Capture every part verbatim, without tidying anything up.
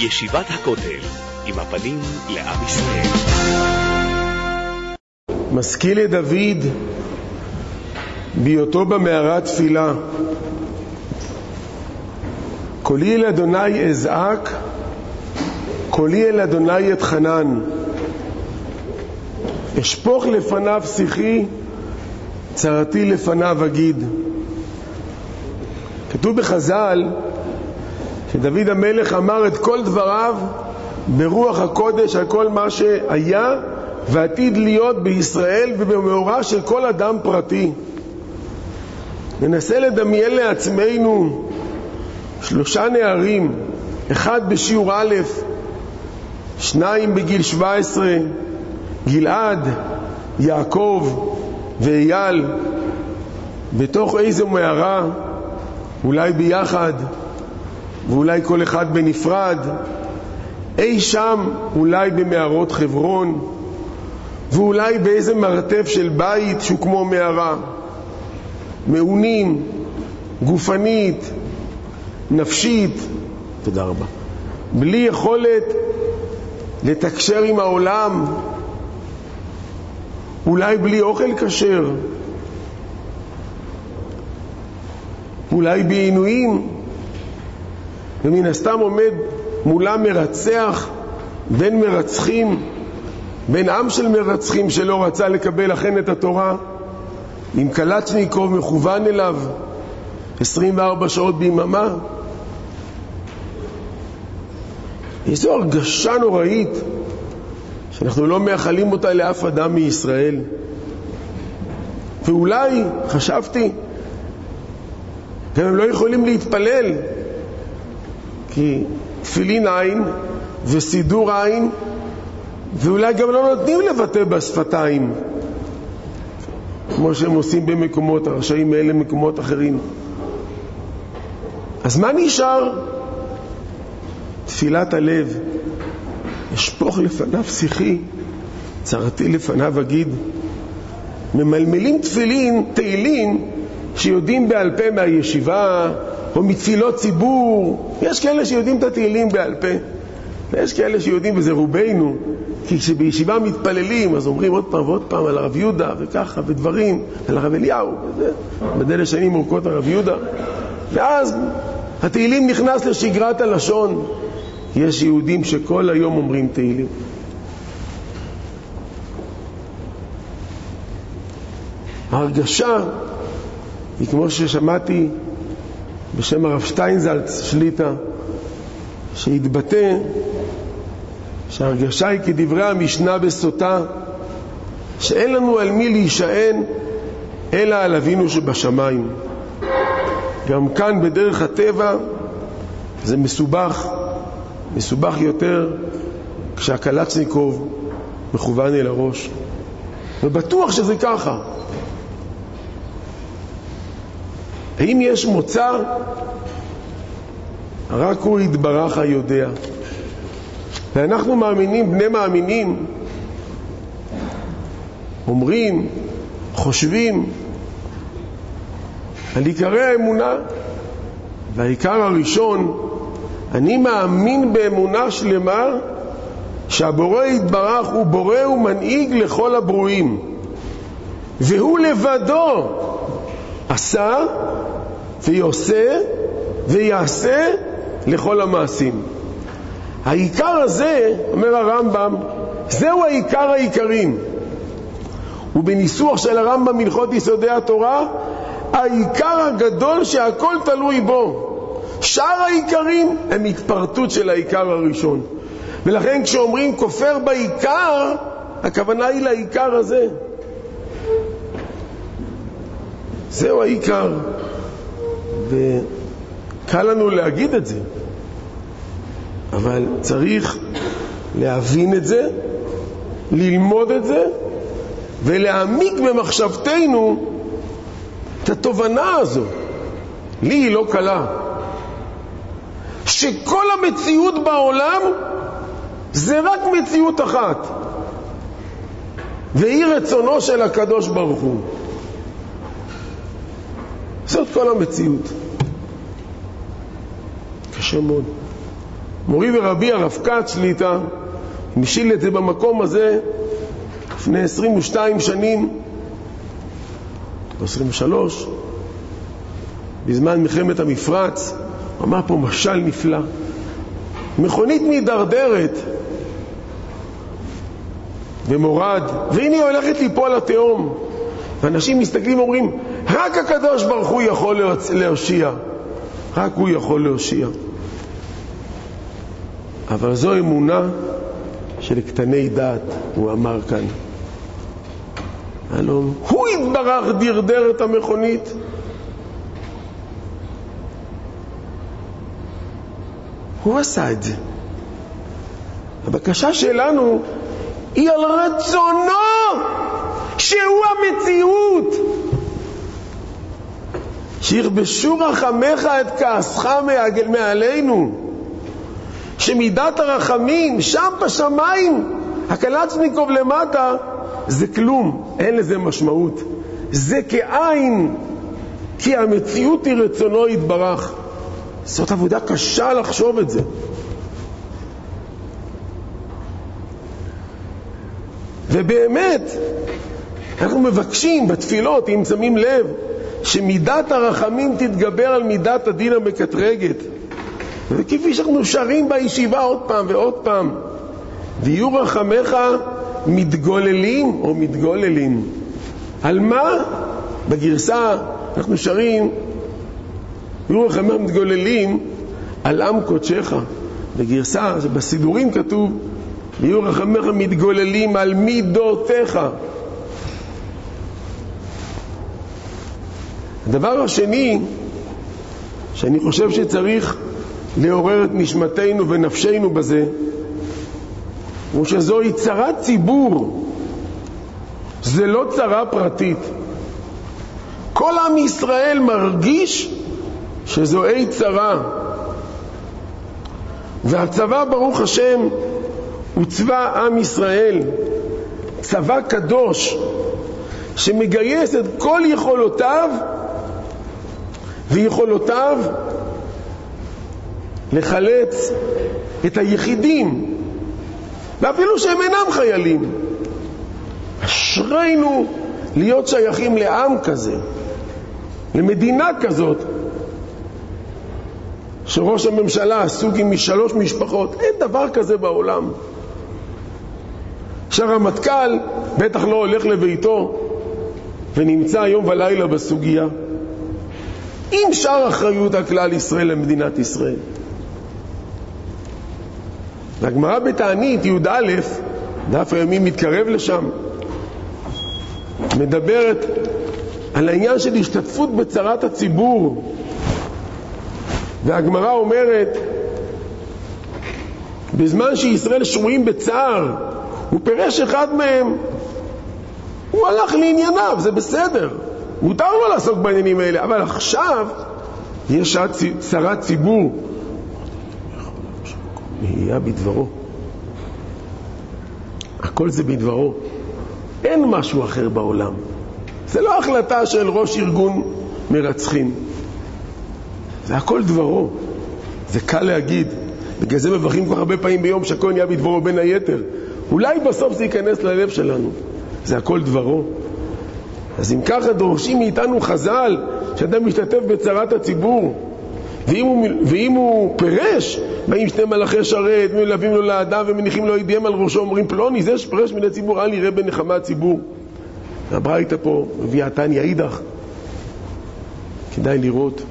ישיבת הכותל, עם הפנים לעם ישראל. משכיל את דוד בהיותו במערת תפילה, קולי אל אדוני אזעק, קולי אל אדוני אתחנן, אשפוך לפניו שיחי, צרתי לפניו אגיד. כתוב בחז"ל שדוד המלך אמר את כל דבריו ברוח הקודש על כל מה שהיה ועתיד להיות בישראל ובמאורע של כל אדם פרטי. ננסה לדמיין לעצמנו שלושה נערים, אחד בשיעור א', שניים בגיל שבע עשרה, גלעד, יעקב ואייל, בתוך איזו מערה, אולי ביחד ואולי כל אחד בנפרד, אי שם אולי במערות חברון, ואולי באיזה מרתף של בית שהוא כמו מערה, מעונים, גופנית, נפשית, תודה רבה, בלי יכולת לתקשר עם העולם, אולי בלי אוכל כשר, אולי בעינויים, ומן הסתם עומד מולם מרצח, בין מרצחים, בין עם של מרצחים שלא רצה לקבל אכן את התורה, עם קלצ'ניקוב מכוון אליו עשרים וארבע שעות ביממה. איזו הרגשה נוראית שאנחנו לא מאחלים אותה לאף אדם מישראל. ואולי, חשבתי, גם הם לא יכולים להתפלל, כי תפילין עין וסידור עין, ואולי גם לא נותנים לבטא בשפתיים כמו שהם עושים במקומות הרשעים האלה, מקומות אחרים. אז מה נשאר? תפילת הלב, אשפוך לפניו שיחי, צרתי לפניו אגיד. ממלמלים תפילין, תהילים שיודעים בעל פה מהישיבה או מתפילות ציבור. יש כאלה שיודעים את התהילים בעל פה, ויש כאלה שיודעים, וזה רובנו, כי כשבישיבה מתפללים אז אומרים עוד פעם ועוד פעם על הרב יהודה וככה ודברים, על הרב אליהו וזה, בדל שנים ארוכות הרב יהודה, ואז התהילים נכנס לשגרת הלשון. יש יהודים שכל היום אומרים תהילים. ההרגשה היא כמו ששמעתי בשם הרב שטיינזלץ שליטה, שהתבטא שההרגשה היא כדברי המשנה בסוטה, שאין לנו על מי להישען אלא על אבינו שבשמיים. גם כאן בדרך הטבע זה מסובך, מסובך יותר כשהקלצ'ניקוב מכוון אל הראש, ובטוח שזה ככה. האם יש מוצא? רק הוא יתברך היודע. ואנחנו מאמינים, בני מאמינים, אומרים, חושבים על עיקרי האמונה, והעיקר הראשון, אני מאמין באמונה שלמה שהבורא יתברך הוא בורא ומנהיג לכל הברואים, והוא לבדו עשה ויעשה ויעשה לכל המעשים. העיקר הזה, אומר הרמב"ם, זהו העיקר העיקרים. ובניסוח של הרמב"ם מלכות יסודי התורה, העיקר הגדול שהכל תלוי בו. שאר העיקרים הם התפרטות של העיקר הראשון. ולכן כשאומרים כופר בעיקר, הכוונה היא לעיקר הזה. זהו העיקר. וקל לנו להגיד את זה, אבל צריך להבין את זה, ללמוד את זה, ולהעמיק במחשבתנו את התובנה הזו. לי היא לא קלה, שכל המציאות בעולם זה רק מציאות אחת, והיא רצונו של הקדוש ברוך הוא. זאת כל המציאות. קשה מאוד. מורי ורבי הרב כץ שליט"א המשיל את זה במקום הזה לפני עשרים ושתיים שנים, עשרים ושלוש, בזמן מלחמת המפרץ. הוא אמר פה משל נפלא. מכונית מדרדרת ומורד, והנה היא הולכת ליפול לתהום. ואנשים מסתכלים ואומרים, רק הקדוש ברוך הוא יכול להושיע. רק הוא יכול להושיע. אבל זו אמונה של קטני דעת, הוא אמר כאן. הלא, הוא התברך דרדר את המכונית. הוא עשה את זה. הבקשה שלנו היא על רצונו, שהוא המציאות. שירבשו רחמך את כעסך מעלינו. שמידת הרחמים שם בשמיים, הקלצ'ניקוב למטה, זה כלום, אין לזה משמעות. זה כעין, כי המציאות היא רצונו יתברך. זאת עבודה קשה לחשוב את זה. ובאמת אנחנו מבקשים בתפילות, אם שמים לב, שמידת הרחמים תתגבר על מידת הדין המקטרגת. וכפי שאנחנו שרים בישיבה עוד פעם ועוד פעם, ויהיו רחמך מתגוללים או מתגוללים. על מה? בגרסה אנחנו שרים ויהיו רחמך מתגוללים על עם קודשך. בגרסה שבסידורים כתוב ויהיו רחמך מתגוללים על מידותיך. הדבר השני שאני חושב שצריך לעורר את נשמתנו ונפשנו בזה, הוא שזוהי צרת ציבור, זה לא צרה פרטית. כל עם ישראל מרגיש שזוהי צרה, והצבא ברוך השם הוא צבא עם ישראל, צבא קדוש שמגייס את כל יכולותיו ויכולותיו לחלץ את היחידים, ואפילו שהם אינם חיילים. אשרינו להיות שייכים לעם כזה, למדינה כזאת, שראש הממשלה עסוק עם משלוש משפחות. אין דבר כזה בעולם. שהרמטכ"ל בטח לא הולך לביתו ונמצא היום ולילה בסוגיה, עם שאר אחריות על כלל ישראל למדינת ישראל. והגמרא בתענית י"א, דף הימים מתקרב לשם, מדברת על העניין של השתתפות בצרת הציבור. והגמרא אומרת, בזמן שישראל שרויים בצער, הוא פירש אחד מהם, הוא הלך לענייניו, זה בסדר, מותר לו לעסוק בעניינים האלה, אבל עכשיו יש צרת ציבור, נהיה בדברו. הכל זה בדברו. אין משהו אחר בעולם. זה לא החלטה של ראש ארגון מרצחים. זה הכל דברו. זה קל להגיד. בגלל זה מברכים כל כך הרבה פעמים ביום שהכל נהיה בדברו בין היתר. אולי בסוף זה ייכנס ללב שלנו. זה הכל דברו. אז אם ככה דורשים מאיתנו חז"ל, שאדם משתתף בצרת הציבור, ואם הוא, ואם הוא פרש, באים שני מלאכי שרת, מלווים לו לאדם ומניחים לו ידיהם על ראשו, אומרים פלוני, זה שפרש מן הציבור, אל יראה בנחמה הציבור. הברייתא פה, מביאה תניא אידך. כדאי לראות.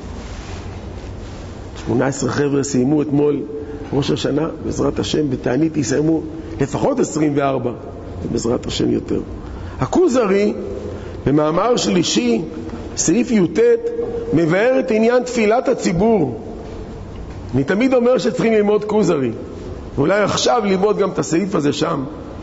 שמונה עשרה חבר'ה סיימו אתמול ראש השנה, בעזרת השם, בתענית יסיימו לפחות עשרים וארבע, בעזרת השם יותר. הכוזרי, במאמר שלישי, סעיף י"ט, מבאר את עניין תפילת הציבור. אני תמיד אומר שצריכים ללמוד כוזרי, ואולי עכשיו ללמוד גם את הסעיף הזה שם.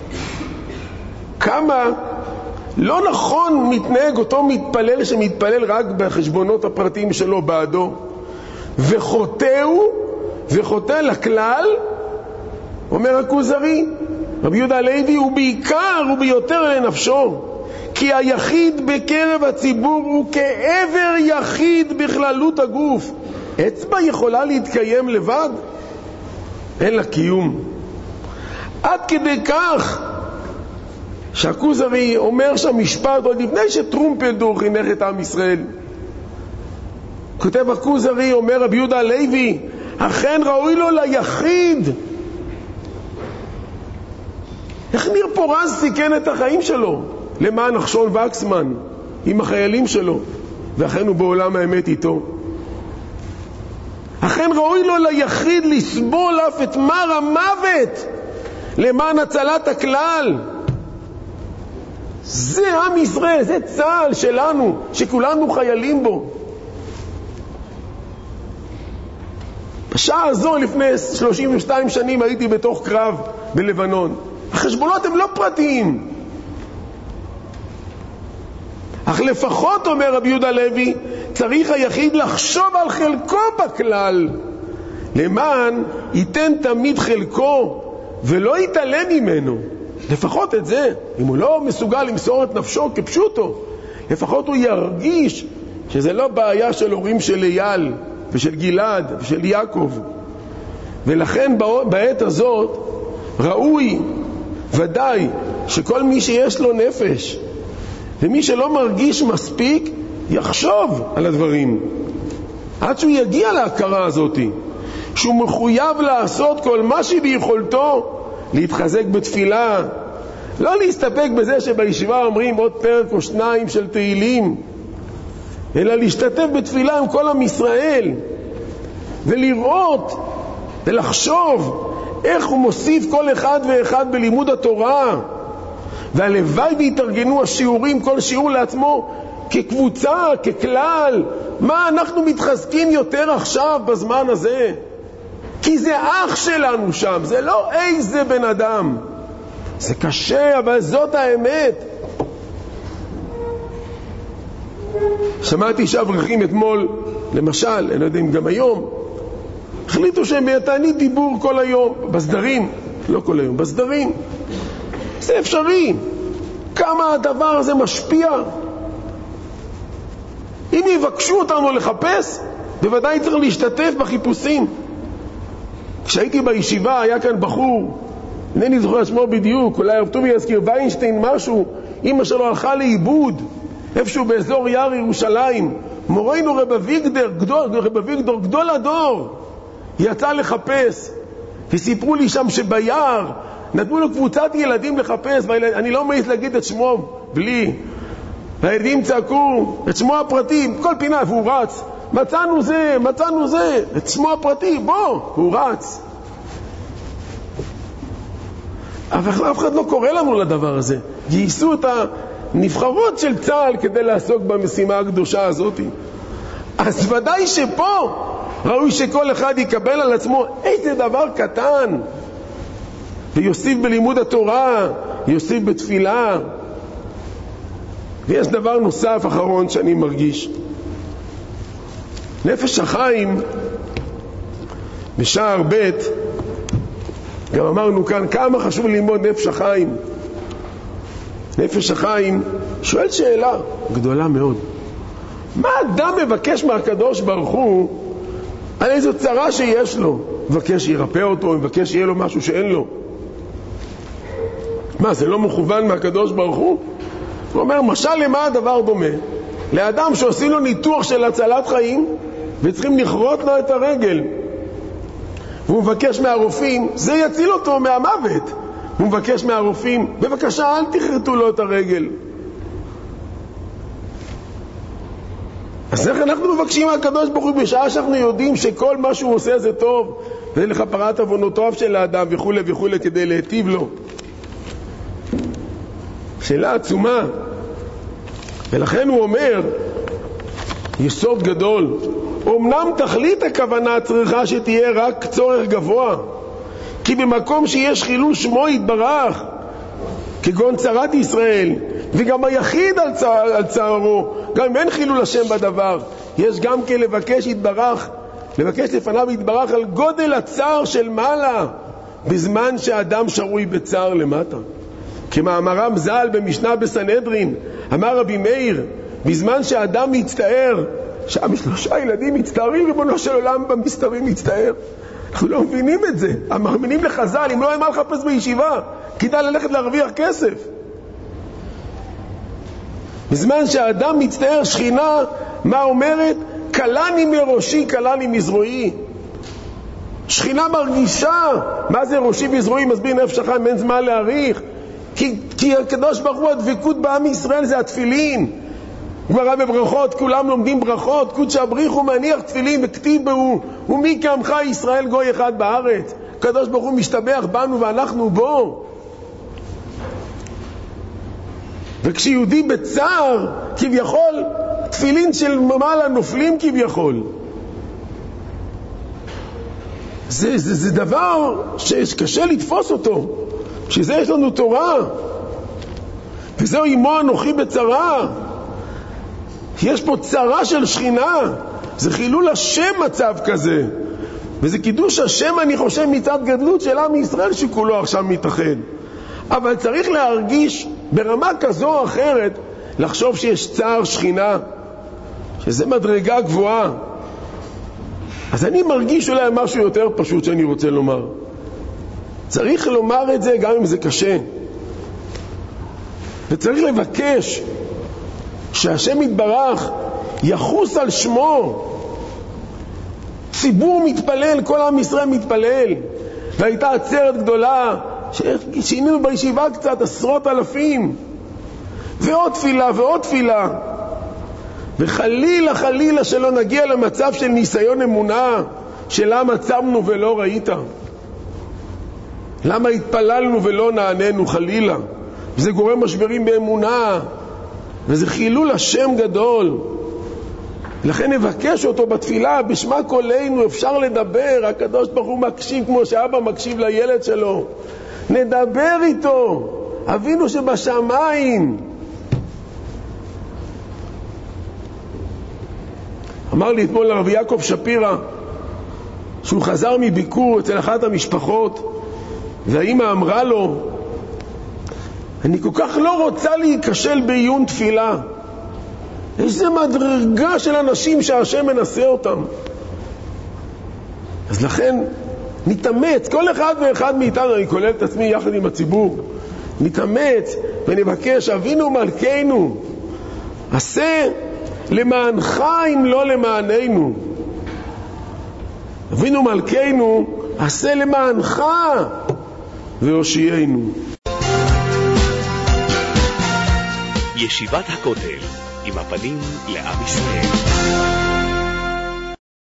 כמה לא נכון מתנהג אותו מתפלל שמתפלל רק בחשבונות הפרטיים שלו בעדו, וחוטאו וחוטא לכלל. אומר הכוזרי, רבי יהודה הלוי, הוא בעיקר וביותר לנפשו, כי היחיד בקרב הציבור הוא כעבר יחיד בכללות הגוף. אצבע יכולה להתקיים לבד? אין לה קיום. עד כדי כך שהכוזרי אומר שם משפט עוד לפני שטרומפלדור חינך את עם ישראל. כותב הכוזרי, אומר רבי יהודה הלוי, אכן ראוי לו ליחיד. איך ניר פורז סיכן את החיים שלו למען נחשון וקסמן עם החיילים שלו, ואכן הוא בעולם האמת איתו. אכן ראוי לו ליחיד לסבול אף את מר המוות למען הצלת הכלל. זה עם ישראל, זה צה"ל שלנו, שכולנו חיילים בו. בשעה הזו לפני שלושים ושתיים שנים הייתי בתוך קרב בלבנון. החשבונות הם לא פרטיים, אך לפחות, אומר רבי יהודה הלוי, צריך היחיד לחשוב על חלקו בכלל, למען ייתן תמיד חלקו ולא יתעלם ממנו. לפחות את זה, אם הוא לא מסוגל למסור את נפשו כפשוטו, לפחות הוא ירגיש שזה לא בעיה של הורים של אייל ושל גלעד ושל יעקב. ולכן בעת הזאת ראוי ודאי שכל מי שיש לו נפש ומי שלא מרגיש מספיק יחשוב על הדברים עד שהוא יגיע להכרה הזאת שהוא מחויב לעשות כל מה שביכולתו, להתחזק בתפילה, לא להסתפק בזה שבישיבה אומרים עוד פרק או שניים של תהילים, אלא להשתתף בתפילה עם כל עם ישראל ולראות ולחשוב איך הוא מוסיף כל אחד ואחד בלימוד התורה. והלוואי והתארגנו השיעורים, כל שיעור לעצמו כקבוצה, ככלל. מה אנחנו מתחזקים יותר עכשיו בזמן הזה? כי זה אח שלנו שם, זה לא איזה בן אדם. זה קשה, אבל זאת האמת. שמעתי שאברכים אתמול, למשל, אני לא יודע אם גם היום, החליטו שהם תענית דיבור כל היום, בסדרים, לא כל היום, בסדרים. זה אפשרי. כמה הדבר הזה משפיע. אם יבקשו אותנו לחפש, בוודאי צריך להשתתף בחיפושים. כשהייתי בישיבה, היה כאן בחור, אינני זוכר את שמו בדיוק, אולי הרב טובי יזכיר, ויינשטיין משהו, אמא שלו הלכה לאיבוד, איפשהו באזור יער ירושלים. מורנו רב אביגדור, גדול, רב אביגדור, גדול הדור, יצא לחפש, וסיפרו לי שם שביער נתנו לו קבוצת ילדים לחפש, ואני לא מעז להגיד את שמו בלי, והילדים צעקו את שמו הפרטי, כל פינה, והוא רץ, מצאנו זה, מצאנו זה, את שמו הפרטי, בוא, הוא רץ. אבל אף אחד לא קורא לנו לדבר הזה. גייסו את הנבחרות של צה"ל כדי לעסוק במשימה הקדושה הזאת. אז ודאי שפה ראוי שכל אחד יקבל על עצמו איזה דבר קטן, ויוסיף בלימוד התורה, יוסיף בתפילה. ויש דבר נוסף אחרון שאני מרגיש. נפש החיים בשער ב' גם אמרנו כאן כמה חשוב ללמוד נפש החיים. נפש החיים שואל שאלה גדולה מאוד. מה אדם מבקש מהקדוש ברוך הוא על איזו צרה שיש לו? מבקש שירפא אותו, מבקש שיהיה לו משהו שאין לו. מה, זה לא מכוון מהקדוש ברוך הוא? הוא אומר, משל למה הדבר דומה? לאדם שעושים לו ניתוח של הצלת חיים וצריכים לכרות לו את הרגל, והוא מבקש מהרופאים, זה יציל אותו מהמוות. הוא מבקש מהרופאים, בבקשה אל תכרתו לו את הרגל. אז איך אנחנו מבקשים מהקדוש ברוך הוא בשעה שאנחנו יודעים שכל מה שהוא עושה זה טוב, זה לכפרת עוונותיו של האדם וכו' וכו' כדי להיטיב לו? שאלה עצומה. ולכן הוא אומר, יסוד גדול, אמנם תכלית הכוונה צריכה שתהיה רק צורך גבוה, כי במקום שיש חילול שמו יתברך, כגון צרת ישראל, וגם היחיד על, צע, על צערו, גם אם אין חילול השם בדבר, יש גם כן לבקש יתברך, לבקש לפניו יתברך על גודל הצער של מעלה, בזמן שהאדם שרוי בצער למטה. כמאמרם ז"ל במשנה בסנהדרין, אמר רבי מאיר, בזמן שהאדם מצטער, שם שלושה ילדים מצטערים, ריבונו של עולם במסתרים מצטער, אנחנו לא מבינים את זה. המאמינים לחז"ל, אם לא היה מה לחפש בישיבה, כדאי ללכת להרוויח כסף. בזמן שהאדם מצטער, שכינה, מה אומרת? קלני מראשי, קלני מזרועי. שכינה מרגישה מה זה ראשי וזרועי, מסביר נפש החיים, אין זמן להאריך. כי, כי הקדוש ברוך הוא, הדבקות בעם ישראל זה התפילין. גמרא בברכות, כולם לומדים ברכות, קודש הבריחו מניח תפילין וכתיב בו, ומי כעמך ישראל גוי אחד בארץ. הקדוש ברוך הוא משתבח בנו ואנחנו בו. וכשיהודי בצער, כביכול, תפילין של מעלה נופלים כביכול. זה, זה, זה דבר שקשה לתפוס אותו. שזה יש לנו תורה. וזהו עמו אנוכי בצרה. יש פה צרה של שכינה. זה חילול השם מצב כזה. וזה קידוש השם, אני חושב, מצד גדלות של עם ישראל שכולו עכשיו מתאחד. אבל צריך להרגיש ברמה כזו או אחרת, לחשוב שיש צער שכינה, שזה מדרגה גבוהה. אז אני מרגיש אולי משהו יותר פשוט שאני רוצה לומר. צריך לומר את זה גם אם זה קשה. וצריך לבקש שהשם יתברך יחוס על שמו. ציבור מתפלל, כל עם ישראל מתפלל. והייתה עצרת גדולה, שהיינו בישיבה קצת עשרות אלפים. ועוד תפילה ועוד תפילה. וחלילה חלילה שלא נגיע למצב של ניסיון אמונה, שלמה צמנו ולא ראית. למה התפללנו ולא נעננו, חלילה. וזה גורם משברים באמונה. וזה חילול השם גדול. לכן נבקש אותו בתפילה, בשמה קולנו, אפשר לדבר, הקדוש ברוך הוא מקשיב כמו שאבא מקשיב לילד שלו. נדבר איתו, אבינו שבשמיים. אמר לי אתמול הרב יעקב שפירא, שהוא חזר מביקור אצל אחת המשפחות, והאמא אמרה לו, אני כל כך לא רוצה להיכשל בעיון תפילה. איזה מדרגה של אנשים שהשם מנסה אותם. אז לכן נתאמץ, כל אחד ואחד מאיתנו, אני כולל את עצמי יחד עם הציבור, נתאמץ ונבקש, אבינו מלכנו, עשה למענך אם לא למעננו. אבינו מלכנו, עשה למענך והושיענו. ישיבת הכותל, עם הפנים לעם ישראל.